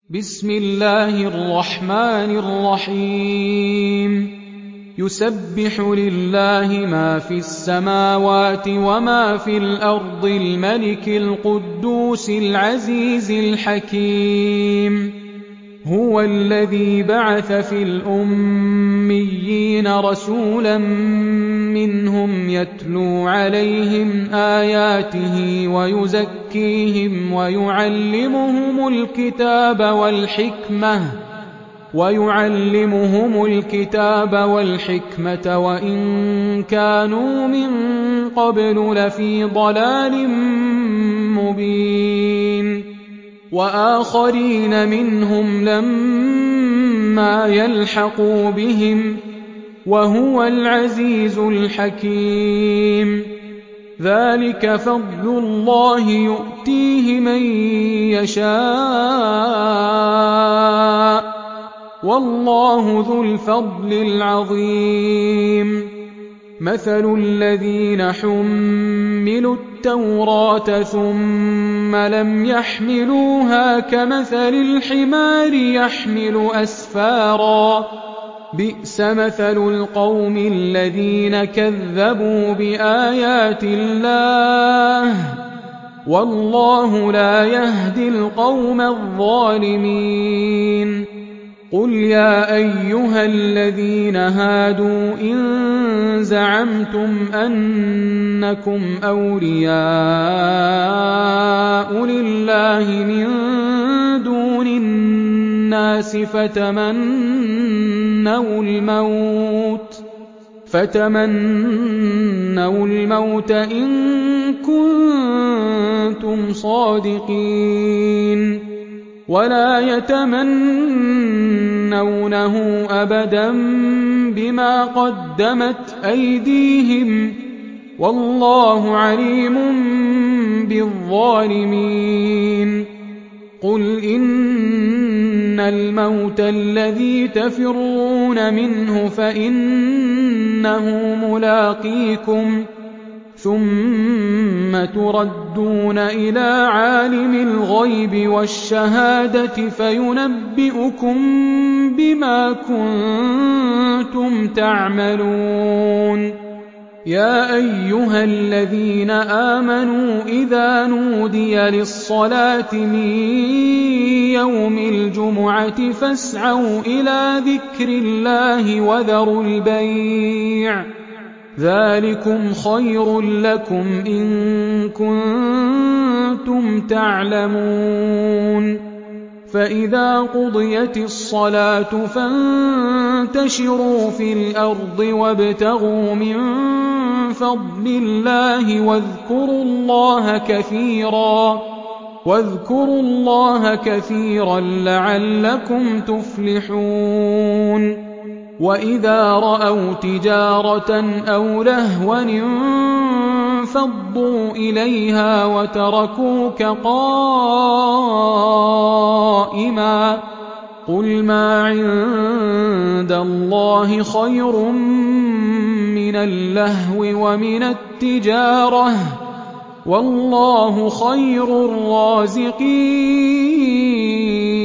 بسم الله الرحمن الرحيم يسبح لله ما في السماوات وما في الأرض الملك القدوس العزيز الحكيم هو الذي بعث في الأميين رسولا منهم يتلو عليهم آياته ويزكيهم ويعلمهم الكتاب والحكمة وإن كانوا من قبل لفي ضلال مبين وآخرين منهم لما يلحقوا بهم وهو العزيز الحكيم ذلك فضل الله يؤتيه من يشاء والله ذو الفضل العظيم مثل الذين حملوا التوراة ثم لم يحملوها كمثل الحمار يحمل أسفارا بئس مثل القوم الذين كذبوا بآيات الله والله لا يهدي القوم الظالمين قل يا أيها الذين هادوا إن زعمتم أنكم أولياء لله من دون الناس فتمنوا الموت إن كنتم صادقين ولا يتمنونه أبدا بما قدمت أيديهم والله عليم بالظالمين قل إن الموت الذي تفرون منه فإنه ملاقيكم ثم تردون إلى عالم الغيب والشهادة فينبئكم بما كنتم تعملون يا أيها الذين آمنوا إذا نودي للصلاة من يوم الجمعة فاسعوا إلى ذكر الله وذروا البيع ذلكم خير لكم إن كنتم تعلمون فإذا قضيت الصلاة فانتشروا في الأرض وابتغوا من فضل الله واذكروا الله كثيرا لعلكم تفلحون وإذا رأوا تجارة أو لهوا انفضوا إليها وتركوك قائما قل ما عند الله خير من اللهو ومن التجارة والله خير الرازقين